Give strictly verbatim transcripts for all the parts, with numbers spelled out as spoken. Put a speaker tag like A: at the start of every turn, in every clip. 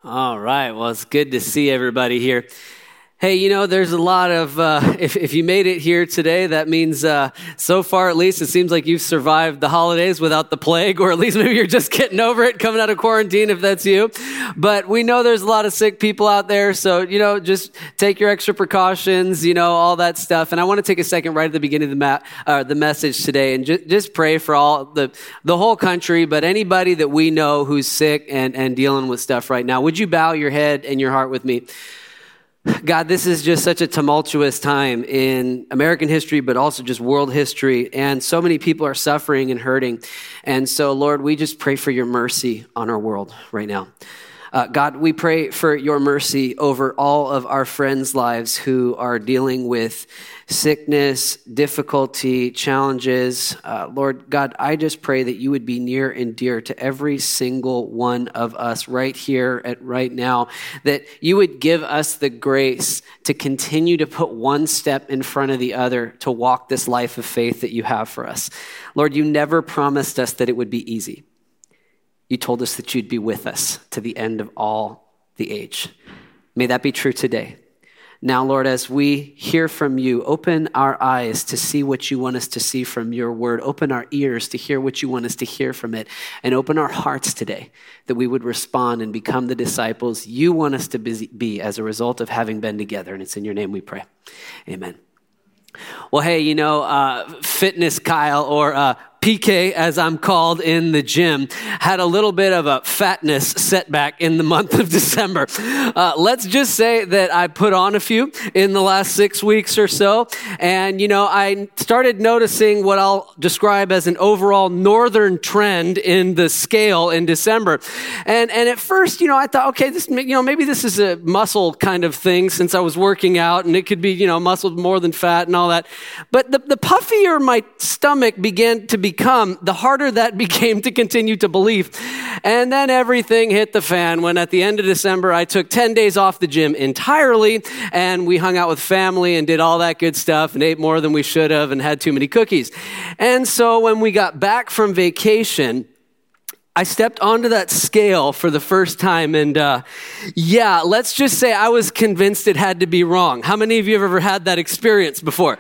A: All right. Well, it's good to see everybody here. Hey, you know, there's a lot of, uh, if, if you made it here today, that means uh, so far at least it seems like you've survived the holidays without the plague, or at least maybe you're just getting over it, coming out of quarantine if that's you. But we know there's a lot of sick people out there, so, you know, just take your extra precautions, you know, all that stuff. And I want to take a second right at the beginning of the, ma- uh, the message today and ju- just pray for all the, the whole country, but anybody that we know who's sick and, and dealing with stuff right now. Would you bow your head and your heart with me? God, this is just such a tumultuous time in American history, but also just world history. And so many people are suffering and hurting. And so, Lord, we just pray for your mercy on our world right now. Uh, God, we pray for your mercy over all of our friends' lives who are dealing with sickness, difficulty, challenges. Uh, Lord God, I just pray that you would be near and dear to every single one of us right here at right now, that you would give us the grace to continue to put one step in front of the other to walk this life of faith that you have for us. Lord, you never promised us that it would be easy. You told us that you'd be with us to the end of all the age. May that be true today. Now, Lord, as we hear from you, open our eyes to see what you want us to see from your word. Open our ears to hear what you want us to hear from it. And open our hearts today that we would respond and become the disciples you want us to be as a result of having been together. And it's in your name we pray. Amen. Well, hey, you know, uh, Fitness Kyle, or uh, P K, as I'm called in the gym, had a little bit of a fatness setback in the month of December. Uh, let's just say that I put on a few in the last six weeks or so. And, you know, I started noticing what I'll describe as an overall northern trend in the scale in December. And and at first, you know, I thought, okay, this, you know, maybe this is a muscle kind of thing since I was working out, and it could be, you know, muscle more than fat and all that. But the, the puffier my stomach began to be become, the harder that became to continue to believe. And then everything hit the fan when at the end of December, I took ten days off the gym entirely, and we hung out with family and did all that good stuff and ate more than we should have and had too many cookies. And so when we got back from vacation, I stepped onto that scale for the first time, and uh, yeah, let's just say I was convinced it had to be wrong. How many of you have ever had that experience before?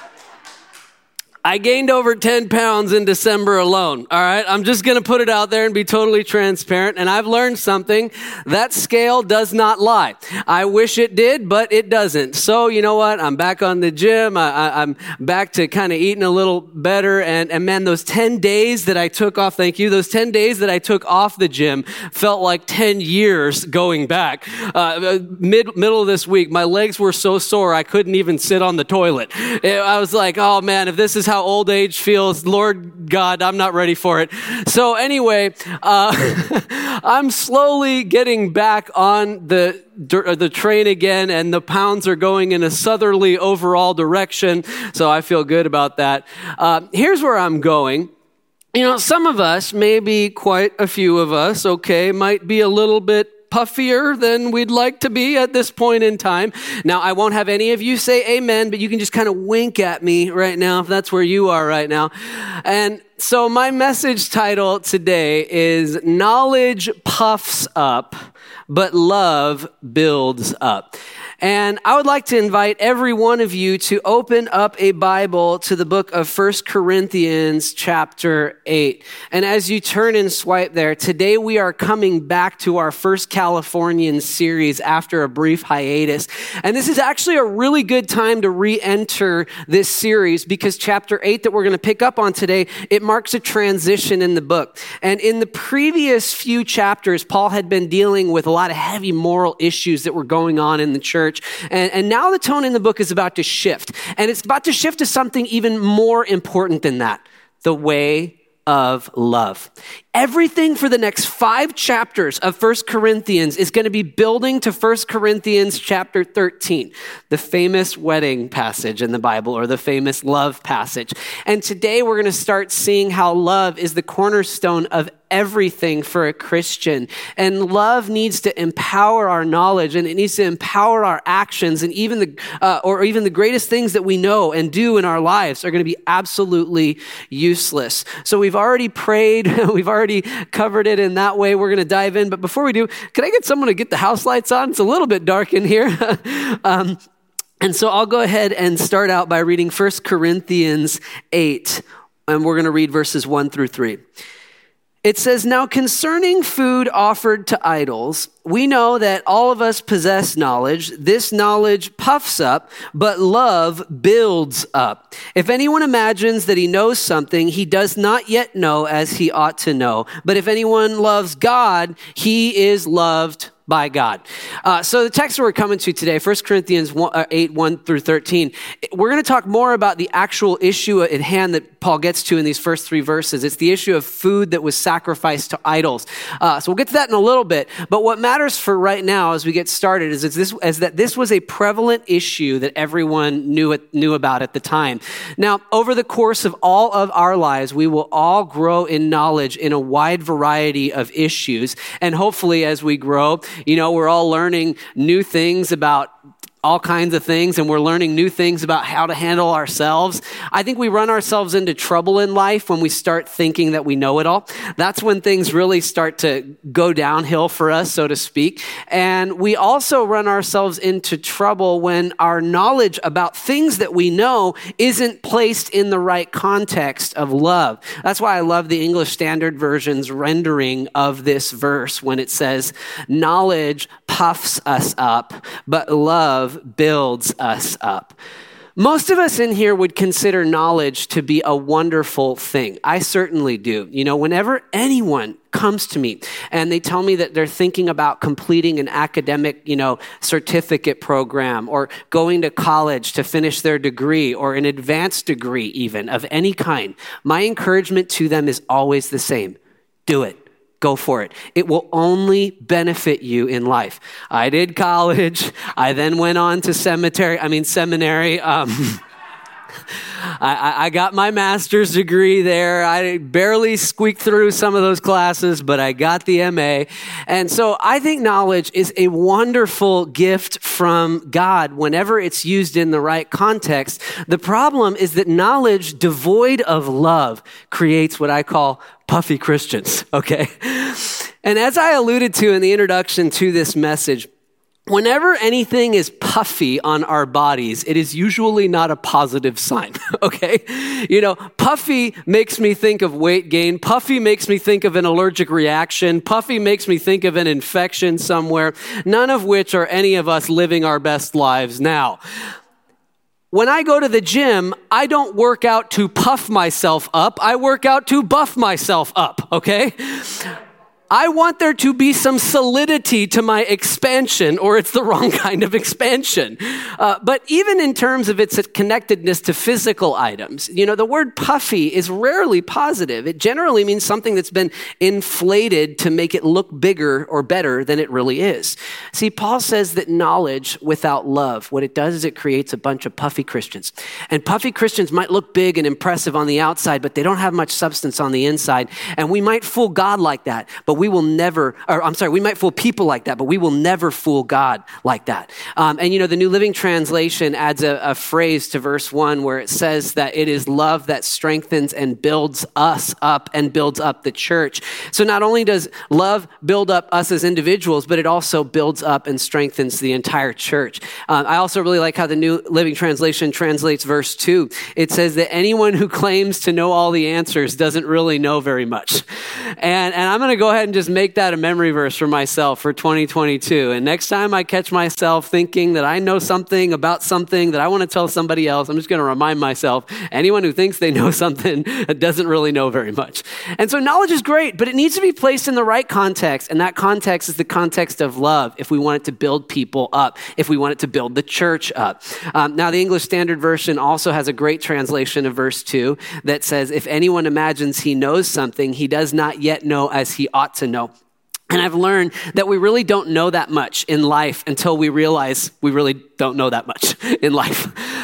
A: I gained over ten pounds in December alone, all right? I'm just going to put it out there and be totally transparent, and I've learned something. That scale does not lie. I wish it did, but it doesn't. So, you know what? I'm back on the gym. I, I, I'm back to kind of eating a little better, and, and man, those ten days that I took off, thank you, those ten days that I took off the gym felt like ten years going back. Uh, mid, middle of this week, my legs were so sore I couldn't even sit on the toilet. I was like, oh man, if this is how how old age feels, Lord God, I'm not ready for it. So anyway, uh, I'm slowly getting back on the the train again, and the pounds are going in a southerly overall direction. So I feel good about that. Uh, here's where I'm going. You know, some of us, maybe quite a few of us, okay, might be a little bit puffier than we'd like to be at this point in time. Now, I won't have any of you say amen, but you can just kind of wink at me right now if that's where you are right now. And so my message title today is Knowledge Puffs Up, but Love Builds Up. And I would like to invite every one of you to open up a Bible to the book of First Corinthians chapter eight. And as you turn and swipe there, today we are coming back to our First Californian series after a brief hiatus. And this is actually a really good time to re-enter this series because chapter eight that we're going to pick up on today, it marks a transition in the book. And in the previous few chapters, Paul had been dealing with a lot of heavy moral issues that were going on in the church. And, and now the tone in the book is about to shift. And it's about to shift to something even more important than that, the way of love. Everything for the next five chapters of First Corinthians is going to be building to First Corinthians chapter thirteen, the famous wedding passage in the Bible, or the famous love passage. And today we're going to start seeing how love is the cornerstone of everything for a Christian. And love needs to empower our knowledge, and it needs to empower our actions, and even the uh, or even the greatest things that we know and do in our lives are going to be absolutely useless. So we've already prayed, we've already covered it in that way. We're going to dive in, but before we do, can I get someone to get the house lights on? It's a little bit dark in here. um, and so I'll go ahead and start out by reading First Corinthians eight, and we're going to read verses one through three. It says, "Now concerning food offered to idols, we know that all of us possess knowledge. This knowledge puffs up, but love builds up. If anyone imagines that he knows something, he does not yet know as he ought to know. But if anyone loves God, he is loved by God." Uh, so the text we're coming to today, First Corinthians eight, one through thirteen, we're going to talk more about the actual issue at hand that Paul gets to in these first three verses. It's the issue of food that was sacrificed to idols. Uh, so we'll get to that in a little bit. But what matters for right now as we get started is, is, this, is that this was a prevalent issue that everyone knew, it, knew about at the time. Now, over the course of all of our lives, we will all grow in knowledge in a wide variety of issues. And hopefully as we grow, you know, we're all learning new things about all kinds of things, and we're learning new things about how to handle ourselves. I think we run ourselves into trouble in life when we start thinking that we know it all. That's when things really start to go downhill for us, so to speak. And we also run ourselves into trouble when our knowledge about things that we know isn't placed in the right context of love. That's why I love the English Standard Version's rendering of this verse when it says, "Knowledge puffs us up, but love builds us up." Most of us in here would consider knowledge to be a wonderful thing. I certainly do. You know, whenever anyone comes to me and they tell me that they're thinking about completing an academic, you know, certificate program or going to college to finish their degree or an advanced degree even of any kind, my encouragement to them is always the same. Do it. Go for it. It will only benefit you in life. I did college. I then went on to cemetery. I mean, seminary. Um, I, I got my master's degree there. I barely squeaked through some of those classes, but I got the M A. And so I think knowledge is a wonderful gift from God whenever it's used in the right context. The problem is that knowledge devoid of love creates what I call puffy Christians, okay? And as I alluded to in the introduction to this message, whenever anything is puffy on our bodies, it is usually not a positive sign, okay? You know, puffy makes me think of weight gain. Puffy makes me think of an allergic reaction. Puffy makes me think of an infection somewhere, none of which are any of us living our best lives now. When I go to the gym, I don't work out to puff myself up. I work out to buff myself up, okay? I want there to be some solidity to my expansion, or it's the wrong kind of expansion. Uh, but even in terms of its connectedness to physical items, you know, the word puffy is rarely positive. It generally means something that's been inflated to make it look bigger or better than it really is. See, Paul says that knowledge without love, what it does is it creates a bunch of puffy Christians. And puffy Christians might look big and impressive on the outside, but they don't have much substance on the inside. And we might fool God like that, but we will never, or I'm sorry, we might fool people like that, but we will never fool God like that. Um, and you know, the New Living Translation adds a, a phrase to verse one where it says that it is love that strengthens and builds us up and builds up the church. So not only does love build up us as individuals, but it also builds up and strengthens the entire church. Um, I also really like how the New Living Translation translates verse two. It says that anyone who claims to know all the answers doesn't really know very much. And, and I'm going to go ahead and just make that a memory verse for myself for twenty twenty-two. And next time I catch myself thinking that I know something about something that I want to tell somebody else, I'm just going to remind myself, anyone who thinks they know something doesn't really know very much. And so knowledge is great, but it needs to be placed in the right context. And that context is the context of love if we want it to build people up, if we want it to build the church up. Um, now, the English Standard Version also has a great translation of verse two that says, if anyone imagines he knows something, he does not yet know as he ought to know. And I've learned that we really don't know that much in life until we realize we really don't know that much in life.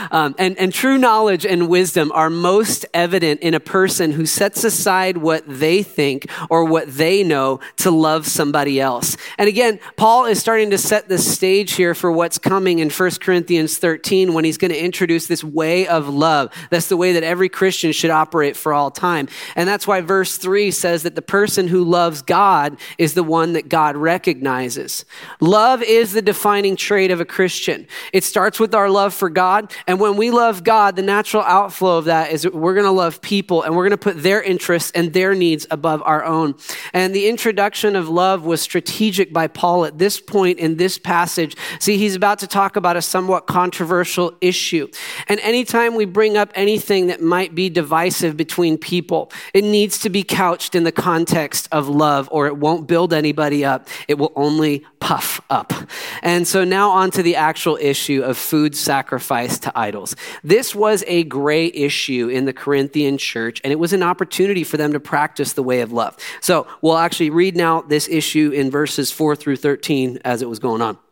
A: Um, and, and true knowledge and wisdom are most evident in a person who sets aside what they think or what they know to love somebody else. And again, Paul is starting to set the stage here for what's coming in First Corinthians thirteen when he's going to introduce this way of love. That's the way that every Christian should operate for all time. And that's why verse three says that the person who loves God is the one that God recognizes. Love is the defining trait of a Christian. It starts with our love for God. And when we love God, the natural outflow of that is that we're going to love people and we're going to put their interests and their needs above our own. And the introduction of love was strategic by Paul at this point in this passage. See, he's about to talk about a somewhat controversial issue. And anytime we bring up anything that might be divisive between people, it needs to be couched in the context of love, or it won't build anybody up. It will only puff up. And so now on to the actual issue of food sacrificed to idols. This was a gray issue in the Corinthian church, and it was an opportunity for them to practice the way of love. So we'll actually read now this issue in verses four through thirteen as it was going on.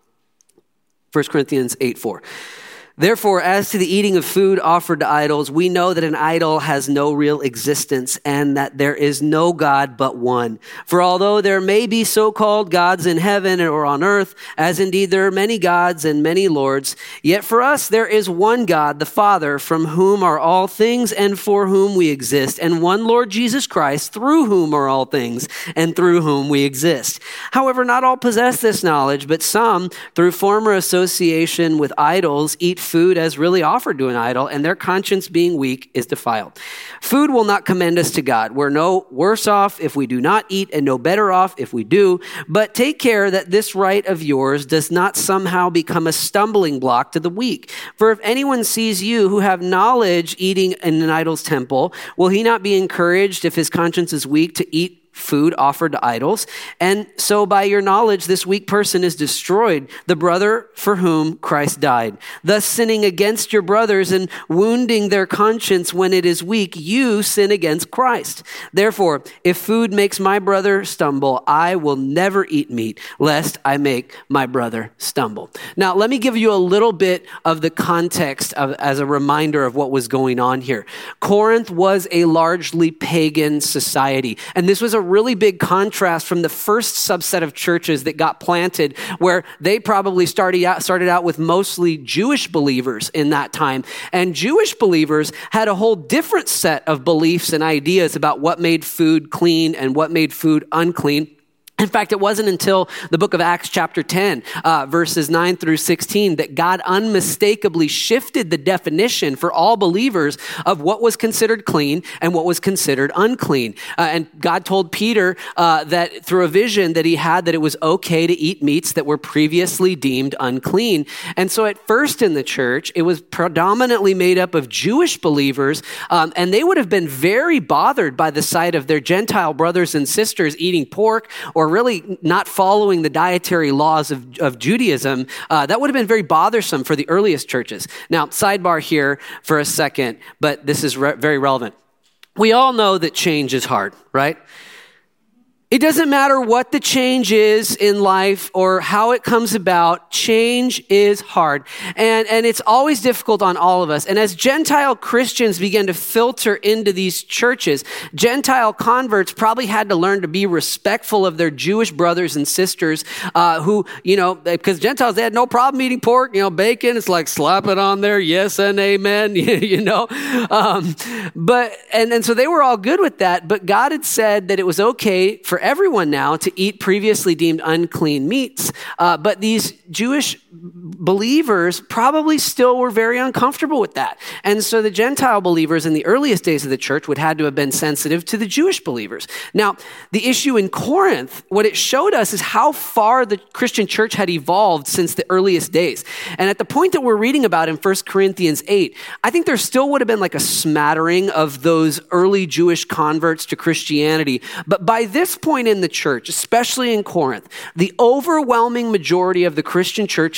A: First Corinthians eight four. Therefore, as to the eating of food offered to idols, we know that an idol has no real existence and that there is no God but one. For although there may be so-called gods in heaven or on earth, as indeed there are many gods and many lords, yet for us there is one God, the Father, from whom are all things and for whom we exist, and one Lord Jesus Christ, through whom are all things and through whom we exist. However, not all possess this knowledge, but some, through former association with idols, eat food as really offered to an idol, and their conscience being weak is defiled. Food will not commend us to God. We're no worse off if we do not eat and no better off if we do, but take care that this right of yours does not somehow become a stumbling block to the weak. For if anyone sees you who have knowledge eating in an idol's temple, will he not be encouraged if his conscience is weak to eat food offered to idols? And so by your knowledge, this weak person is destroyed, the brother for whom Christ died. Thus sinning against your brothers and wounding their conscience when it is weak, you sin against Christ. Therefore, if food makes my brother stumble, I will never eat meat, lest I make my brother stumble. Now, let me give you a little bit of the context of, as a reminder of what was going on here. Corinth was a largely pagan society, and this was a really big contrast from the first subset of churches that got planted, where they probably started out, started out with mostly Jewish believers in that time. And Jewish believers had a whole different set of beliefs and ideas about what made food clean and what made food unclean. In fact, it wasn't until the book of Acts chapter ten, uh, verses nine through sixteen, that God unmistakably shifted the definition for all believers of what was considered clean and what was considered unclean. Uh, and God told Peter uh, that through a vision that he had, that it was okay to eat meats that were previously deemed unclean. And so at first in the church, it was predominantly made up of Jewish believers, um, and they would have been very bothered by the sight of their Gentile brothers and sisters eating pork or really not following the dietary laws of, of Judaism. Uh, that would have been very bothersome for the earliest churches. Now, sidebar here for a second, but this is re- very relevant. We all know that change is hard, right? It doesn't matter what the change is in life or how it comes about, change is hard. And, and it's always difficult on all of us. And as Gentile Christians began to filter into these churches, Gentile converts probably had to learn to be respectful of their Jewish brothers and sisters uh, who, you know, because Gentiles, they had no problem eating pork, you know, bacon. It's like slap it on there, yes and amen, you know. Um, but, and, and so they were all good with that. But God had said that it was okay for everyone now to eat previously deemed unclean meats. Uh, but these Jewish believers probably still were very uncomfortable with that. And so the Gentile believers in the earliest days of the church would had to have been sensitive to the Jewish believers. Now, the issue in Corinth, what it showed us is how far the Christian church had evolved since the earliest days. And at the point that we're reading about in First Corinthians eight, I think there still would have been like a smattering of those early Jewish converts to Christianity. But by this point in the church, especially in Corinth, the overwhelming majority of the Christian church's makeup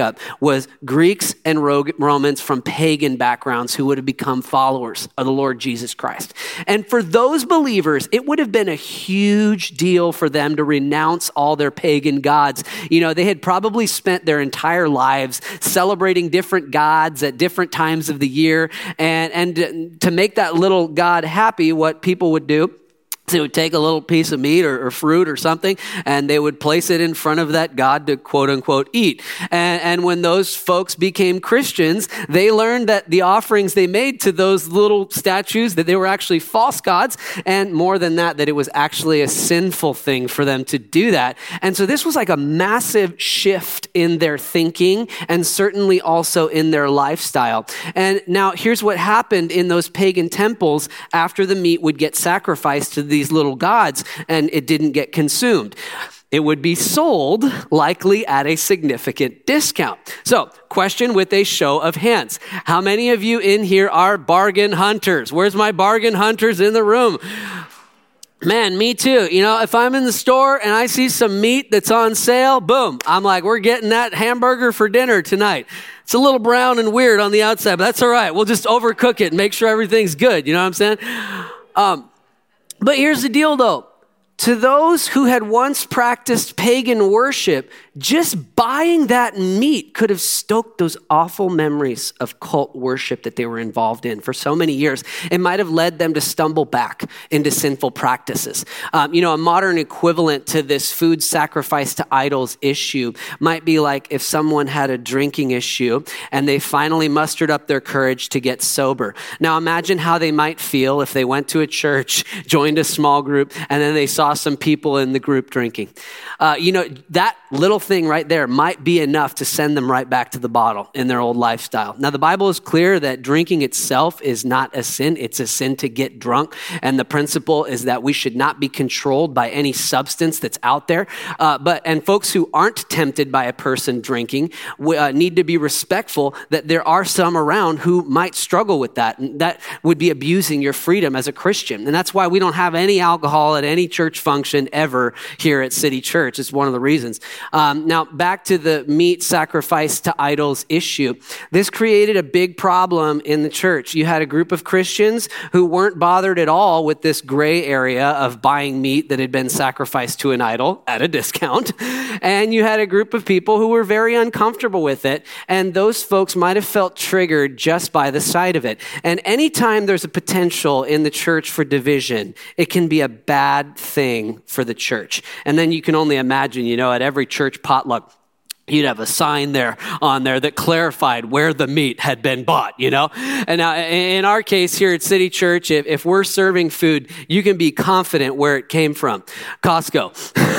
A: makeup was Greeks and Romans from pagan backgrounds who would have become followers of the Lord Jesus Christ. And for those believers, it would have been a huge deal for them to renounce all their pagan gods. You know, they had probably spent their entire lives celebrating different gods at different times of the year. And, and to make that little god happy, what people would do, they would take a little piece of meat or, or fruit or something, and they would place it in front of that God to quote unquote eat. And, and when those folks became Christians, they learned that the offerings they made to those little statues, that they were actually false gods, and more than that, that it was actually a sinful thing for them to do that. And so this was like a massive shift in their thinking and certainly also in their lifestyle. And now here's what happened in those pagan temples after the meat would get sacrificed to these little gods and it didn't get consumed. It would be sold likely at a significant discount. So, question with a show of hands. How many of you in here are bargain hunters? Where's my bargain hunters in the room? Man, me too. You know, if I'm in the store and I see some meat that's on sale, boom, I'm like, we're getting that hamburger for dinner tonight. It's a little brown and weird on the outside, but that's all right. We'll just overcook it and make sure everything's good. You know what I'm saying? Um, But here's the deal, though. To those who had once practiced pagan worship, just buying that meat could have stoked those awful memories of cult worship that they were involved in for so many years. It might have led them to stumble back into sinful practices. Um, you know, a modern equivalent to this food sacrifice to idols issue might be like if someone had a drinking issue and they finally mustered up their courage to get sober. Now imagine how they might feel if they went to a church, joined a small group, and then they saw some people in the group drinking. Uh, you know, that little thing right there might be enough to send them right back to the bottle in their old lifestyle. Now, the Bible is clear that drinking itself is not a sin. It's a sin to get drunk. And the principle is that we should not be controlled by any substance that's out there. Uh, but and folks who aren't tempted by a person drinking we, uh, need to be respectful that there are some around who might struggle with that. And that would be abusing your freedom as a Christian. And that's why we don't have any alcohol at any church function ever here at City Church. It's one of the reasons. Um, now, back to the meat sacrifice to idols issue. This created a big problem in the church. You had a group of Christians who weren't bothered at all with this gray area of buying meat that had been sacrificed to an idol at a discount. And you had a group of people who were very uncomfortable with it. And those folks might have felt triggered just by the sight of it. And anytime there's a potential in the church for division, it can be a bad thing for the church. And then you can only imagine, you know, at every church potluck, you'd have a sign there on there that clarified where the meat had been bought, you know? And now in our case here at City Church, if, if we're serving food, you can be confident where it came from. Costco.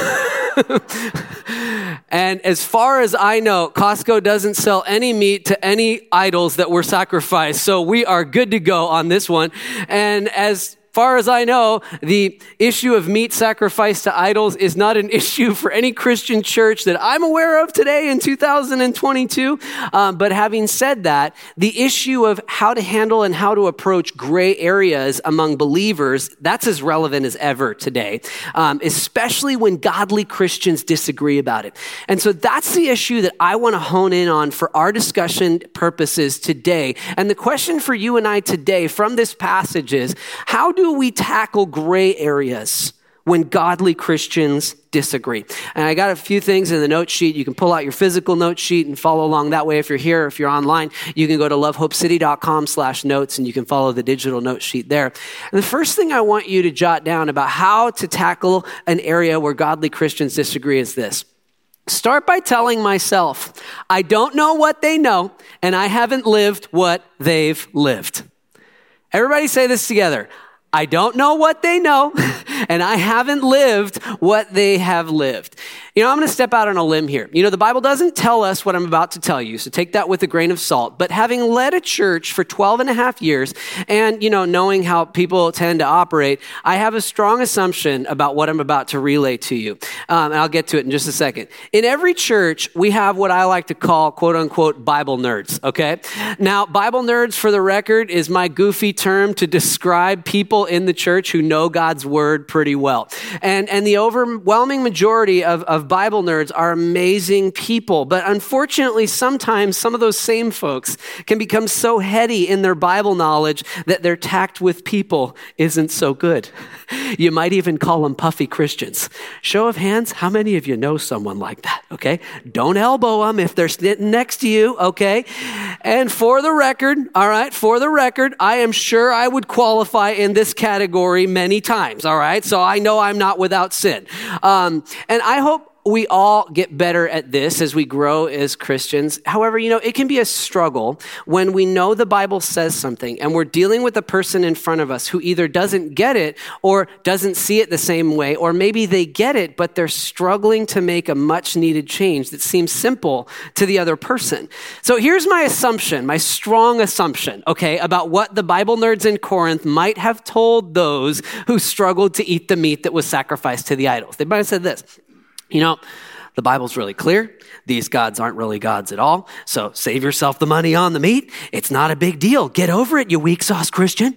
A: And as far as I know, Costco doesn't sell any meat to any idols that were sacrificed. So we are good to go on this one. And as far as I know, the issue of meat sacrifice to idols is not an issue for any Christian church that I'm aware of today in two thousand twenty-two. Um, but having said that, the issue of how to handle and how to approach gray areas among believers, that's as relevant as ever today, um, especially when godly Christians disagree about it. And so that's the issue that I want to hone in on for our discussion purposes today. And the question for you and I today from this passage is, how do we tackle gray areas when godly Christians disagree? And I got a few things in the note sheet. You can pull out your physical note sheet and follow along that way. If you're here, if you're online, you can go to lovehopecity.com slash notes and you can follow the digital note sheet there. And the first thing I want you to jot down about how to tackle an area where godly Christians disagree is this. Start by telling myself, I don't know what they know, and I haven't lived what they've lived. Everybody say this together. I don't know what they know, and I haven't lived what they have lived. You know, I'm going to step out on a limb here. You know, the Bible doesn't tell us what I'm about to tell you, so take that with a grain of salt. But having led a church for twelve and a half years, and, you know, knowing how people tend to operate, I have a strong assumption about what I'm about to relay to you. Um, and I'll get to it in just a second. In every church, we have what I like to call, quote unquote, Bible nerds, okay? Now, Bible nerds, for the record, is my goofy term to describe people in the church who know God's word pretty well. And and the overwhelming majority of, of of Bible nerds are amazing people. But unfortunately, sometimes some of those same folks can become so heady in their Bible knowledge that their tact with people isn't so good. You might even call them puffy Christians. Show of hands, how many of you know someone like that, okay? Don't elbow them if they're sitting next to you, okay? And for the record, all right, for the record, I am sure I would qualify in this category many times, all right? So I know I'm not without sin. Um, and I hope we all get better at this as we grow as Christians. However, you know, it can be a struggle when we know the Bible says something and we're dealing with a person in front of us who either doesn't get it or doesn't see it the same way, or maybe they get it, but they're struggling to make a much needed change that seems simple to the other person. So here's my assumption, my strong assumption, okay, about what the Bible nerds in Corinth might have told those who struggled to eat the meat that was sacrificed to the idols. They might have said this: you know, the Bible's really clear. These gods aren't really gods at all. So save yourself the money on the meat. It's not a big deal. Get over it, you weak sauce Christian.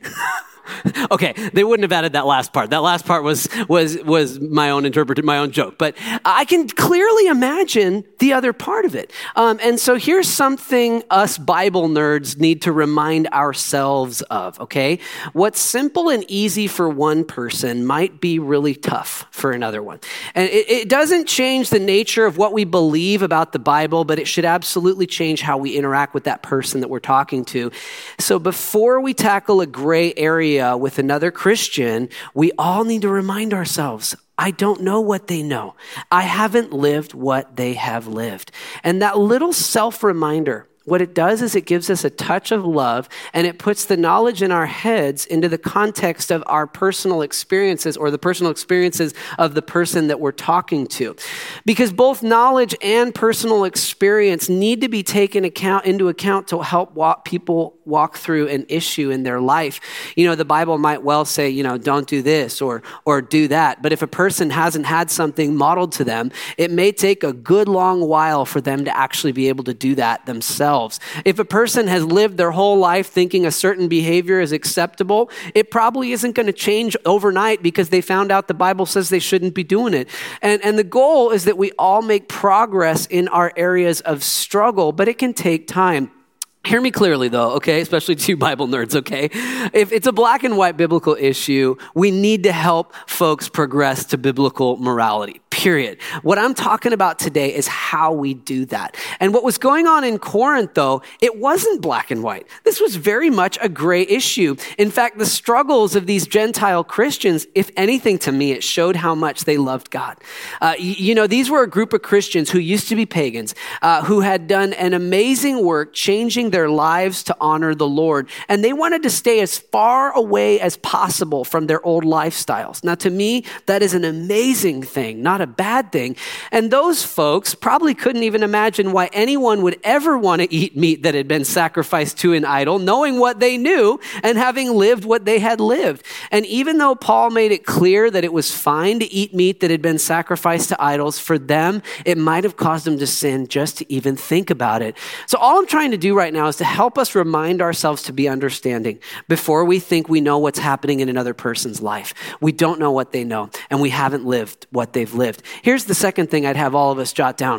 A: Okay, they wouldn't have added that last part. That last part was was was my own interpreted, my own joke. But I can clearly imagine the other part of it. Um, and so here's something us Bible nerds need to remind ourselves of, okay? What's simple and easy for one person might be really tough for another one. And it, it doesn't change the nature of what we believe about the Bible, but it should absolutely change how we interact with that person that we're talking to. So before we tackle a gray area with another Christian, we all need to remind ourselves, I don't know what they know. I haven't lived what they have lived. And that little self-reminder, what it does is it gives us a touch of love, and it puts the knowledge in our heads into the context of our personal experiences or the personal experiences of the person that we're talking to. Because both knowledge and personal experience need to be taken account into account to help walk, people walk through an issue in their life. You know, the Bible might well say, you know, don't do this or or do that. But if a person hasn't had something modeled to them, it may take a good long while for them to actually be able to do that themselves. If a person has lived their whole life thinking a certain behavior is acceptable, it probably isn't going to change overnight because they found out the Bible says they shouldn't be doing it. And, and the goal is that we all make progress in our areas of struggle, but it can take time. Hear me clearly though, okay? Especially to you Bible nerds, okay? If it's a black and white biblical issue, we need to help folks progress to biblical morality, period. What I'm talking about today is how we do that. And what was going on in Corinth though, it wasn't black and white. This was very much a gray issue. In fact, the struggles of these Gentile Christians, if anything to me, it showed how much they loved God. Uh, you, you know, these were a group of Christians who used to be pagans, uh, who had done an amazing work changing their lives to honor the Lord. And they wanted to stay as far away as possible from their old lifestyles. Now, to me, that is an amazing thing, not a bad thing. And those folks probably couldn't even imagine why anyone would ever want to eat meat that had been sacrificed to an idol, knowing what they knew and having lived what they had lived. And even though Paul made it clear that it was fine to eat meat that had been sacrificed to idols, for them, it might have caused them to sin just to even think about it. So all I'm trying to do right now is to help us remind ourselves to be understanding before we think we know what's happening in another person's life. We don't know what they know, and we haven't lived what they've lived. Here's the second thing I'd have all of us jot down.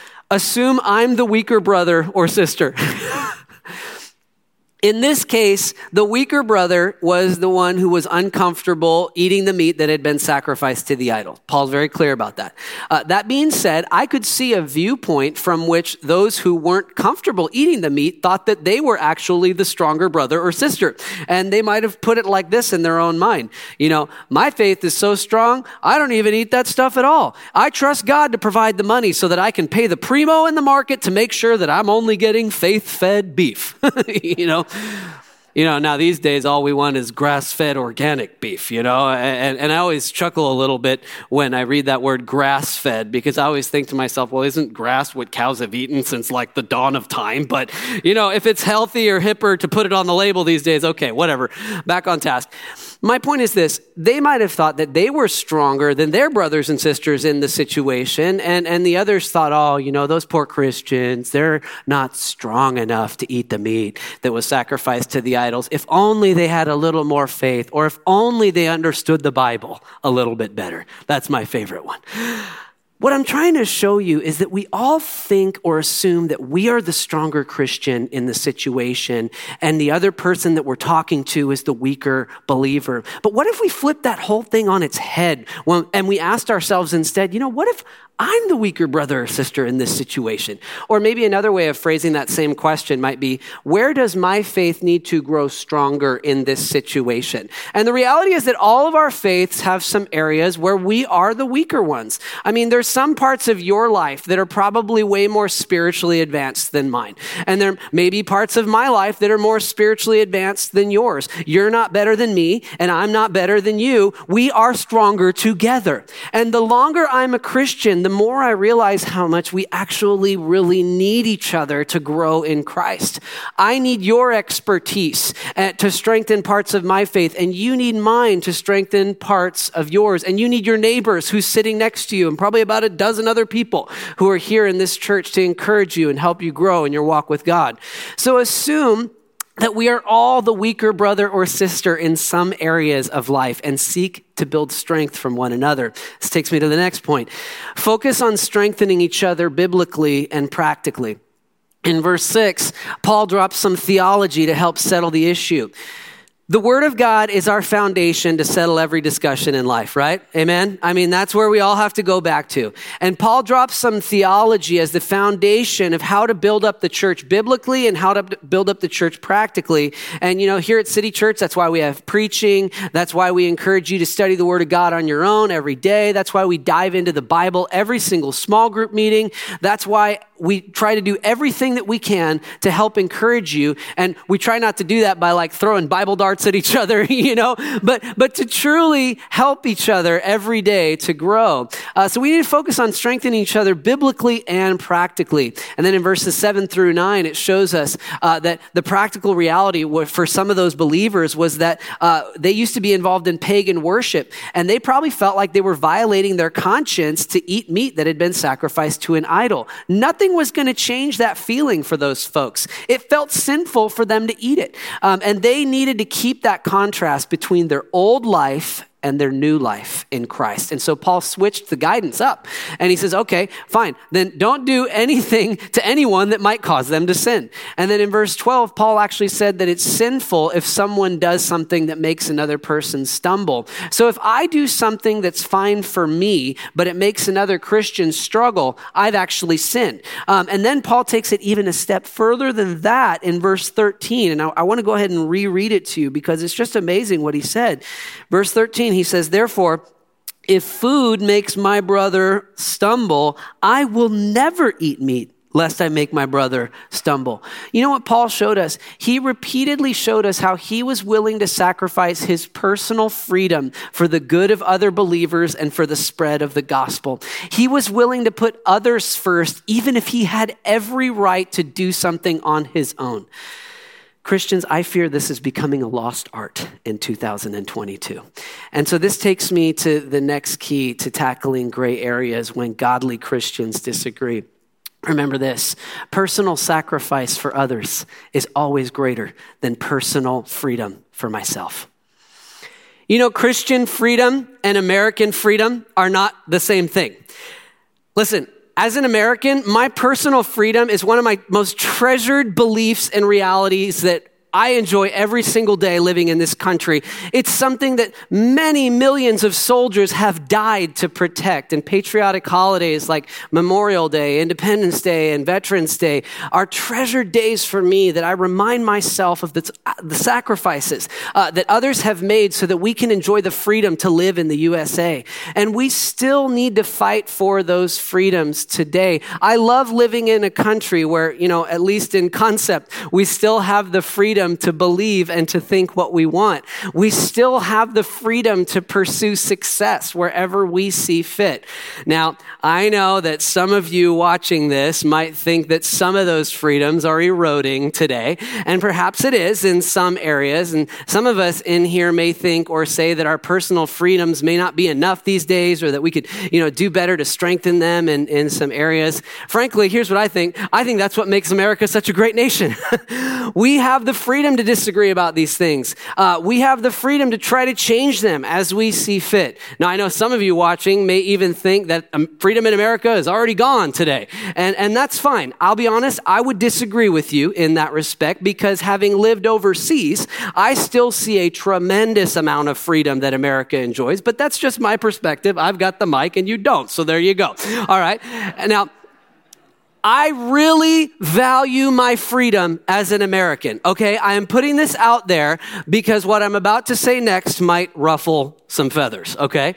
A: Assume I'm the weaker brother or sister. In this case, the weaker brother was the one who was uncomfortable eating the meat that had been sacrificed to the idol. Paul's very clear about that. Uh, that being said, I could see a viewpoint from which those who weren't comfortable eating the meat thought that they were actually the stronger brother or sister. And they might have put it like this in their own mind. You know, my faith is so strong, I don't even eat that stuff at all. I trust God to provide the money so that I can pay the primo in the market to make sure that I'm only getting faith-fed beef. You know? You know, now these days, all we want is grass-fed organic beef, you know, and, and I always chuckle a little bit when I read that word grass-fed, because I always think to myself, well, isn't grass what cows have eaten since like the dawn of time? But, you know, if it's healthy or hipper to put it on the label these days, okay, whatever, back on task. My point is this: they might have thought that they were stronger than their brothers and sisters in the situation, and, and the others thought, oh, you know, those poor Christians, they're not strong enough to eat the meat that was sacrificed to the idols. If only they had a little more faith, or if only they understood the Bible a little bit better. That's my favorite one. What I'm trying to show you is that we all think or assume that we are the stronger Christian in the situation and the other person that we're talking to is the weaker believer. But what if we flip that whole thing on its head and we asked ourselves instead, you know, what if I'm the weaker brother or sister in this situation? Or maybe another way of phrasing that same question might be, where does my faith need to grow stronger in this situation? And the reality is that all of our faiths have some areas where we are the weaker ones. I mean, there's some parts of your life that are probably way more spiritually advanced than mine. And there may be parts of my life that are more spiritually advanced than yours. You're not better than me, and I'm not better than you. We are stronger together. And the longer I'm a Christian, the the more I realize how much we actually really need each other to grow in Christ. I need your expertise uh, to strengthen parts of my faith, and you need mine to strengthen parts of yours. And you need your neighbors who's sitting next to you, and probably about a dozen other people who are here in this church to encourage you and help you grow in your walk with God. So assume that we are all the weaker brother or sister in some areas of life and seek to build strength from one another. This takes me to the next point. Focus on strengthening each other biblically and practically. In verse six, Paul drops some theology to help settle the issue. The Word of God is our foundation to settle every discussion in life, right? Amen? I mean, that's where we all have to go back to. And Paul drops some theology as the foundation of how to build up the church biblically and how to build up the church practically. And, you know, here at City Church, that's why we have preaching. That's why we encourage you to study the Word of God on your own every day. That's why we dive into the Bible every single small group meeting. That's why we try to do everything that we can to help encourage you. And we try not to do that by like throwing Bible darts at each other, you know, but but to truly help each other every day to grow. Uh, so we need to focus on strengthening each other biblically and practically. And then in verses seven through nine, it shows us uh, that the practical reality for some of those believers was that uh, they used to be involved in pagan worship, and they probably felt like they were violating their conscience to eat meat that had been sacrificed to an idol. Nothing was going to change that feeling for those folks. It felt sinful for them to eat it. Um, and they needed to keep that contrast between their old life and their new life in Christ. And so Paul switched the guidance up and he says, okay, fine, then don't do anything to anyone that might cause them to sin. And then in verse twelve, Paul actually said that it's sinful if someone does something that makes another person stumble. So if I do something that's fine for me, but it makes another Christian struggle, I've actually sinned. Um, and then Paul takes it even a step further than that in verse thirteen. And I, I want to go ahead and reread it to you because it's just amazing what he said. Verse thirteen, he says, therefore, if food makes my brother stumble, I will never eat meat, lest I make my brother stumble. You know what Paul showed us? He repeatedly showed us how he was willing to sacrifice his personal freedom for the good of other believers and for the spread of the gospel. He was willing to put others first, even if he had every right to do something on his own. Christians, I fear this is becoming a lost art in two thousand twenty-two. And so this takes me to the next key to tackling gray areas when godly Christians disagree. Remember this, personal sacrifice for others is always greater than personal freedom for myself. You know, Christian freedom and American freedom are not the same thing. Listen, as an American, my personal freedom is one of my most treasured beliefs and realities that I enjoy every single day living in this country. It's something that many millions of soldiers have died to protect. And patriotic holidays like Memorial Day, Independence Day, and Veterans Day are treasured days for me that I remind myself of the, the sacrifices uh, that others have made so that we can enjoy the freedom to live in the U S A. And we still need to fight for those freedoms today. I love living in a country where, you know, at least in concept, we still have the freedom to believe and to think what we want. We still have the freedom to pursue success wherever we see fit. Now, I know that some of you watching this might think that some of those freedoms are eroding today, and perhaps it is in some areas, and some of us in here may think or say that our personal freedoms may not be enough these days, or that we could, you know, do better to strengthen them in, in some areas. Frankly, here's what I think. I think that's what makes America such a great nation. We have the freedom freedom to disagree about these things. Uh, we have the freedom to try to change them as we see fit. Now, I know some of you watching may even think that um, freedom in America is already gone today. And, and that's fine. I'll be honest, I would disagree with you in that respect because having lived overseas, I still see a tremendous amount of freedom that America enjoys. But that's just my perspective. I've got the mic and you don't. So there you go. All right. Now, I really value my freedom as an American, okay? I am putting this out there because what I'm about to say next might ruffle some feathers, okay?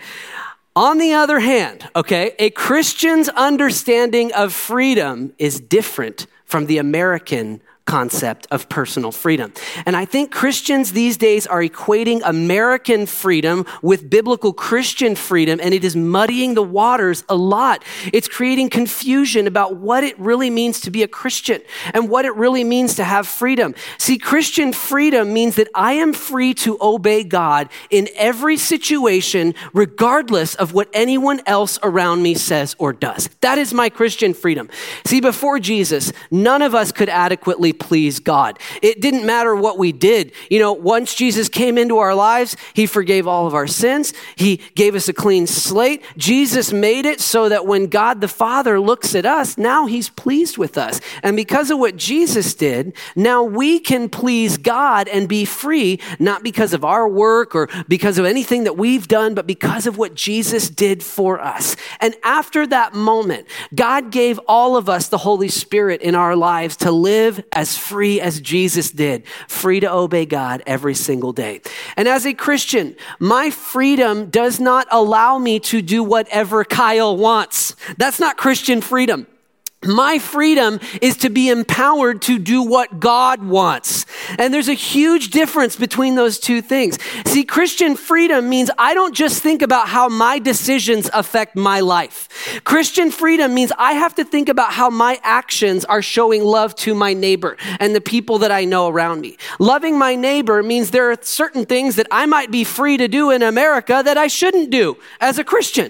A: On the other hand, okay, a Christian's understanding of freedom is different from the American concept of personal freedom. And I think Christians these days are equating American freedom with biblical Christian freedom, and it is muddying the waters a lot. It's creating confusion about what it really means to be a Christian and what it really means to have freedom. See, Christian freedom means that I am free to obey God in every situation, regardless of what anyone else around me says or does. That is my Christian freedom. See, before Jesus, none of us could adequately please God. It didn't matter what we did. You know, once Jesus came into our lives, he forgave all of our sins. He gave us a clean slate. Jesus made it so that when God the Father looks at us, now he's pleased with us. And because of what Jesus did, now we can please God and be free, not because of our work or because of anything that we've done, but because of what Jesus did for us. And after that moment, God gave all of us the Holy Spirit in our lives to live as as free as Jesus did, free to obey God every single day. And as a Christian, my freedom does not allow me to do whatever Kyle wants. That's not Christian freedom. My freedom is to be empowered to do what God wants. And there's a huge difference between those two things. See, Christian freedom means I don't just think about how my decisions affect my life. Christian freedom means I have to think about how my actions are showing love to my neighbor and the people that I know around me. Loving my neighbor means there are certain things that I might be free to do in America that I shouldn't do as a Christian.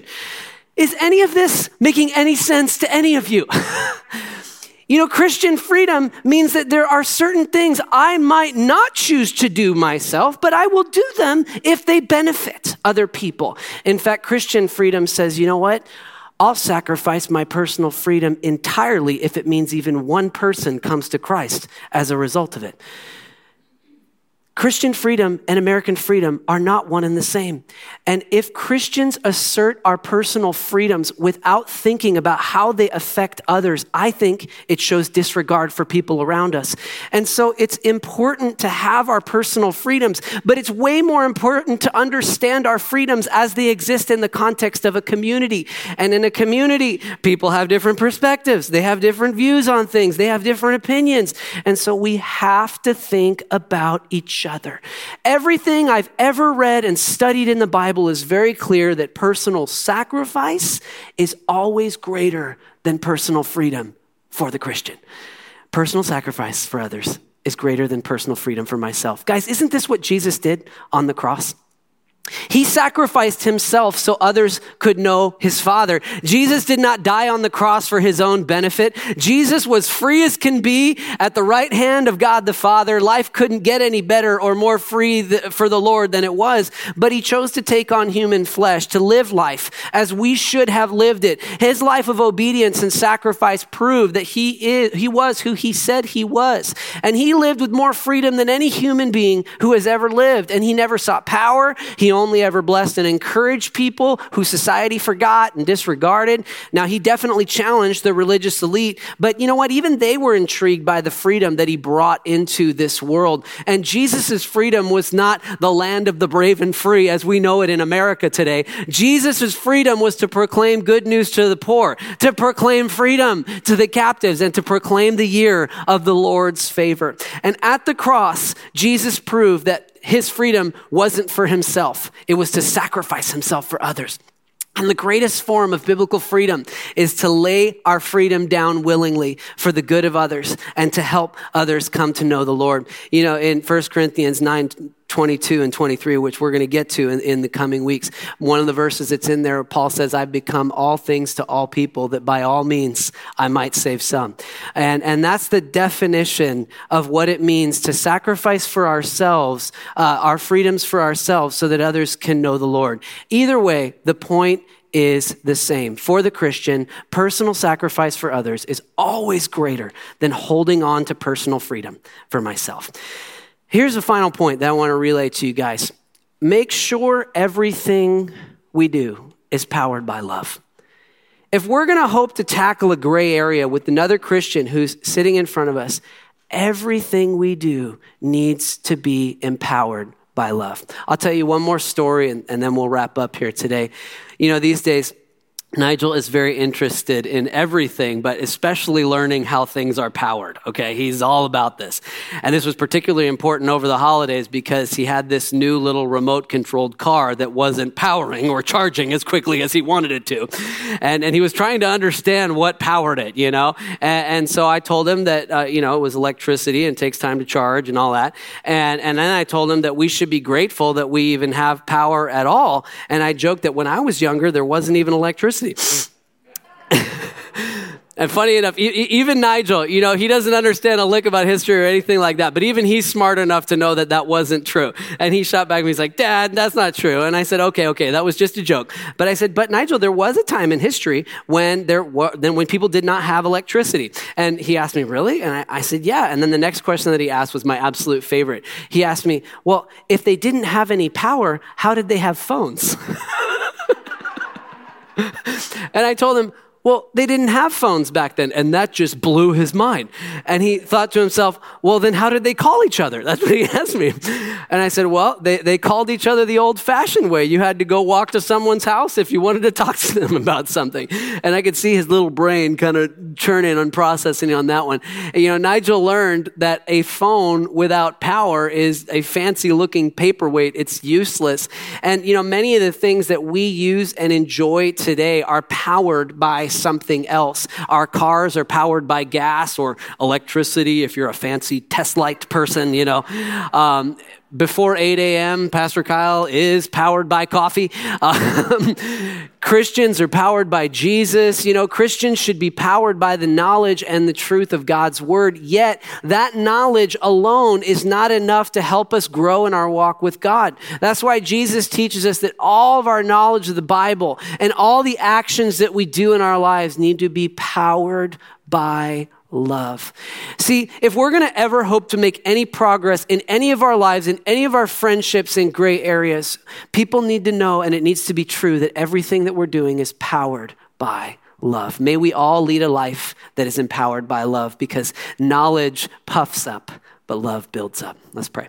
A: Is any of this making any sense to any of you? You know, Christian freedom means that there are certain things I might not choose to do myself, but I will do them if they benefit other people. In fact, Christian freedom says, you know what? I'll sacrifice my personal freedom entirely if it means even one person comes to Christ as a result of it. Christian freedom and American freedom are not one and the same. And if Christians assert our personal freedoms without thinking about how they affect others, I think it shows disregard for people around us. And so it's important to have our personal freedoms, but it's way more important to understand our freedoms as they exist in the context of a community. And in a community, people have different perspectives. They have different views on things. They have different opinions. And so we have to think about each other. Everything I've ever read and studied in the Bible is very clear that personal sacrifice is always greater than personal freedom for the Christian. Personal sacrifice for others is greater than personal freedom for myself. Guys, isn't this what Jesus did on the cross? He sacrificed himself so others could know his Father. Jesus did not die on the cross for his own benefit. Jesus was free as can be at the right hand of God the Father. Life couldn't get any better or more free for the Lord than it was, but he chose to take on human flesh, to live life as we should have lived it. His life of obedience and sacrifice proved that he is, he was who he said he was. And he lived with more freedom than any human being who has ever lived. And he never sought power. He only ever blessed and encouraged people who society forgot and disregarded. Now, he definitely challenged the religious elite, but you know what? Even they were intrigued by the freedom that he brought into this world. And Jesus's freedom was not the land of the brave and free as we know it in America today. Jesus's freedom was to proclaim good news to the poor, to proclaim freedom to the captives, and to proclaim the year of the Lord's favor. And at the cross, Jesus proved that his freedom wasn't for himself. It was to sacrifice himself for others. And the greatest form of biblical freedom is to lay our freedom down willingly for the good of others and to help others come to know the Lord. You know, in First Corinthians nine twenty-two and twenty-three, which we're going to get to in, in the coming weeks. One of the verses that's in there, Paul says, I've become all things to all people, that by all means I might save some. And, and that's the definition of what it means to sacrifice for ourselves, uh, our freedoms for ourselves, so that others can know the Lord. Either way, the point is the same. For the Christian, personal sacrifice for others is always greater than holding on to personal freedom for myself. Here's a final point that I want to relay to you guys. Make sure everything we do is powered by love. If we're going to hope to tackle a gray area with another Christian who's sitting in front of us, everything we do needs to be empowered by love. I'll tell you one more story and, and then we'll wrap up here today. You know, these days, Nigel is very interested in everything, but especially learning how things are powered, okay? He's all about this. And this was particularly important over the holidays because he had this new little remote-controlled car that wasn't powering or charging as quickly as he wanted it to. And and he was trying to understand what powered it, you know? And, and so I told him that, uh, you know, it was electricity and it takes time to charge and all that. And, and then I told him that we should be grateful that we even have power at all. And I joked that when I was younger, there wasn't even electricity. And funny enough, e- even Nigel, you know, he doesn't understand a lick about history or anything like that, but even he's smart enough to know that that wasn't true. And he shot back at me, he's like, Dad, that's not true. And I said, okay, okay, that was just a joke. But I said, but Nigel, there was a time in history when there were, then when people did not have electricity. And he asked me, really? And I, I said, yeah. And then the next question that he asked was my absolute favorite. He asked me, well, if they didn't have any power, how did they have phones? And I told him, well, they didn't have phones back then. And that just blew his mind. And he thought to himself, well, then how did they call each other? That's what he asked me. And I said, well, they, they called each other the old-fashioned way. You had to go walk to someone's house if you wanted to talk to them about something. And I could see his little brain kind of churning and processing on that one. And, you know, Nigel learned that a phone without power is a fancy-looking paperweight. It's useless. And, you know, many of the things that we use and enjoy today are powered by something else. Our cars are powered by gas or electricity if you're a fancy Tesla-like person, you know. Um, before eight a.m., Pastor Kyle is powered by coffee. Um, Christians are powered by Jesus. You know, Christians should be powered by the knowledge and the truth of God's word. Yet that knowledge alone is not enough to help us grow in our walk with God. That's why Jesus teaches us that all of our knowledge of the Bible and all the actions that we do in our lives need to be powered by love. See, if we're going to ever hope to make any progress in any of our lives, in any of our friendships in gray areas, people need to know, and it needs to be true, that everything that we're doing is powered by love. May we all lead a life that is empowered by love, because knowledge puffs up, but love builds up. Let's pray.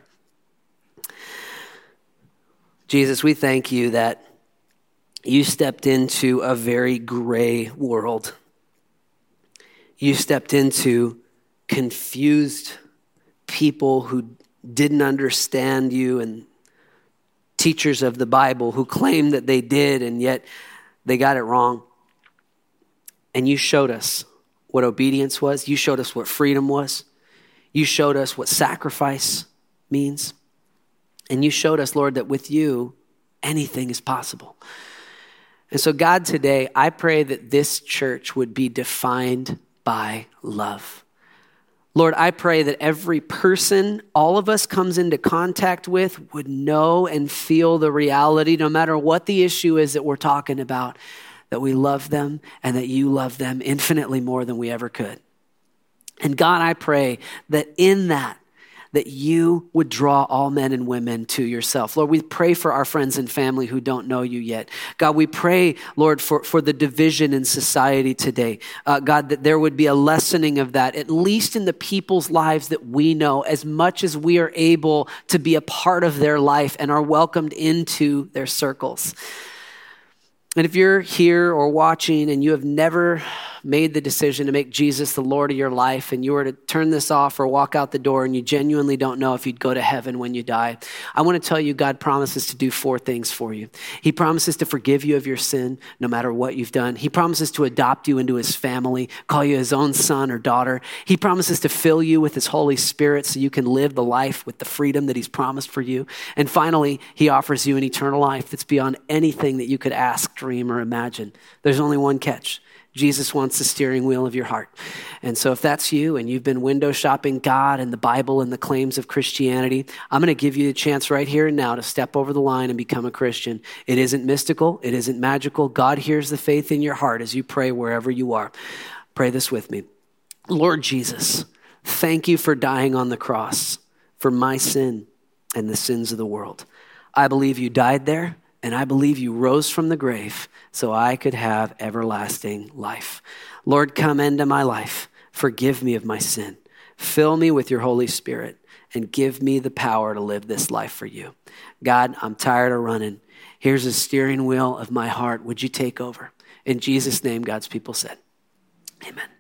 A: Jesus, we thank you that you stepped into a very gray world. You stepped into confused people who didn't understand you, and teachers of the Bible who claimed that they did, and yet they got it wrong. And you showed us what obedience was. You showed us what freedom was. You showed us what sacrifice means. And you showed us, Lord, that with you, anything is possible. And so, God, today, I pray that this church would be defined by love. Lord, I pray that every person all of us comes into contact with would know and feel the reality, no matter what the issue is that we're talking about, that we love them and that you love them infinitely more than we ever could. And God, I pray that in that, that you would draw all men and women to yourself. Lord, we pray for our friends and family who don't know you yet. God, we pray, Lord, for, for the division in society today. Uh, God, that there would be a lessening of that, at least in the people's lives that we know, as much as we are able to be a part of their life and are welcomed into their circles. And if you're here or watching and you have never made the decision to make Jesus the Lord of your life, and you were to turn this off or walk out the door and you genuinely don't know if you'd go to heaven when you die, I want to tell you God promises to do four things for you. He promises to forgive you of your sin no matter what you've done. He promises to adopt you into his family, call you his own son or daughter. He promises to fill you with his Holy Spirit so you can live the life with the freedom that he's promised for you. And finally, he offers you an eternal life that's beyond anything that you could ask, dream, or imagine. There's only one catch. Jesus wants the steering wheel of your heart. And so if that's you and you've been window shopping God and the Bible and the claims of Christianity, I'm going to give you the chance right here and now to step over the line and become a Christian. It isn't mystical. It isn't magical. God hears the faith in your heart as you pray wherever you are. Pray this with me. Lord Jesus, thank you for dying on the cross for my sin and the sins of the world. I believe you died there, and I believe you rose from the grave so I could have everlasting life. Lord, come into my life. Forgive me of my sin. Fill me with your Holy Spirit and give me the power to live this life for you. God, I'm tired of running. Here's the steering wheel of my heart. Would you take over? In Jesus' name, God's people said, amen.